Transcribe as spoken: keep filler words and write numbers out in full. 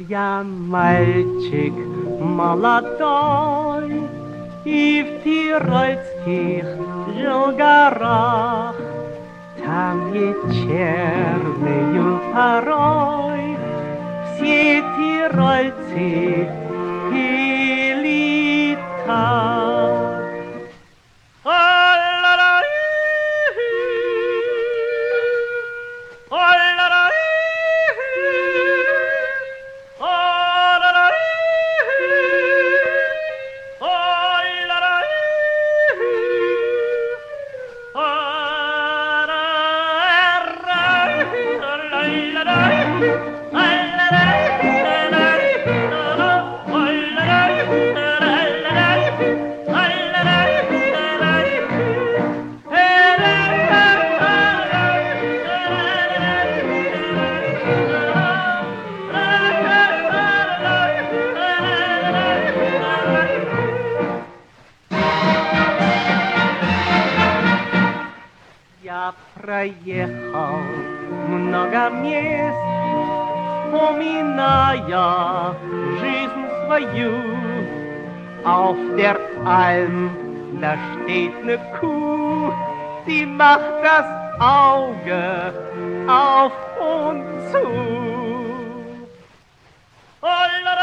Я мальчик молодой и в тирольских жил горах. Там вечернею порой все тирольцы пели так. Я проехал много мест, вспоминая жизнь свою. Auf der Alm, da steht ne Kuh, die macht das Auge auf und zu. Oh,